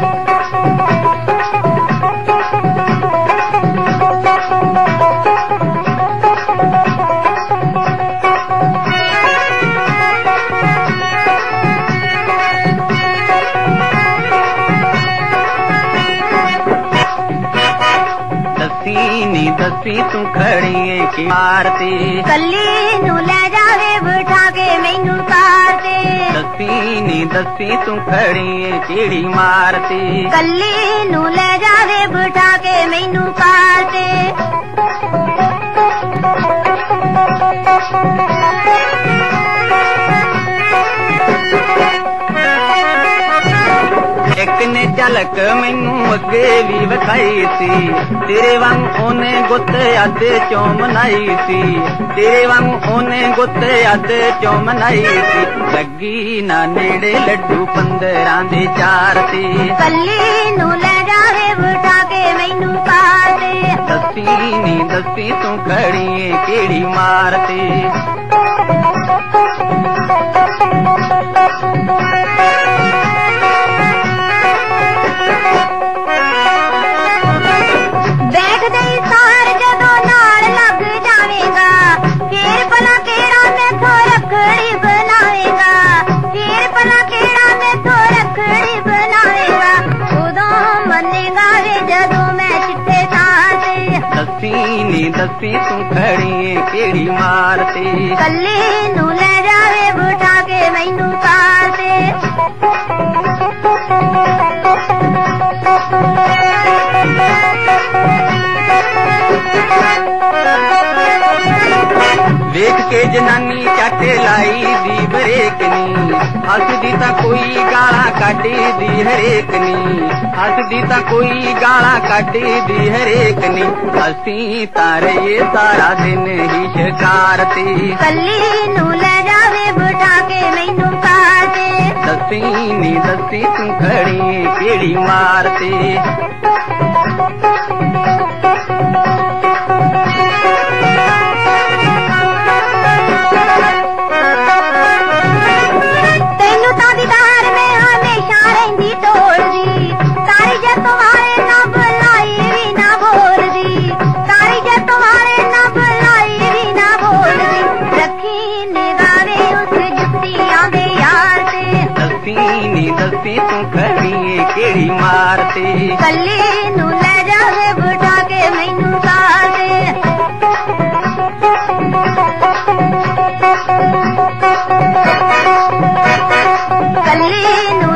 दसी तू खड़ी की मारती कली नू ले जावे बिठा के मैनू कारते दसी तू खड़ी कीड़ी मारती कली नू ले जावे बिठा के मैनू कारते एक ने झलक मैनू अगे भी विखाई सी तेरे वांग ओने गुत अद चो मनाई सी तेरे वांग ओने गुत अद चो मनाई सी लगी ना नेड़े लड्डू 15 दे 4 सी कली नू ले जावे बिठा के मैनू कारते दसी तू खड़ी केड़ी मारती दसी तू खड़ी केड़ी मारती कली नू ले जावे बिठा के मैनू कारते वेख के जनानी चाटे लाई दी बरेकनी हसदी ता कोई गाला काटी दी हरेकनी हसदी ता कोई गाला काटी दी हरेकनी हसी तारे ये सारा दिन ही शिकारती कली नू ले जावे बिठा के मैनू कारते दसी तू खड़ी केड़ी मारती दसी तू खड़ी केड़ी मारती कली नू ले जावे बिठा के मैनू कारते कली नू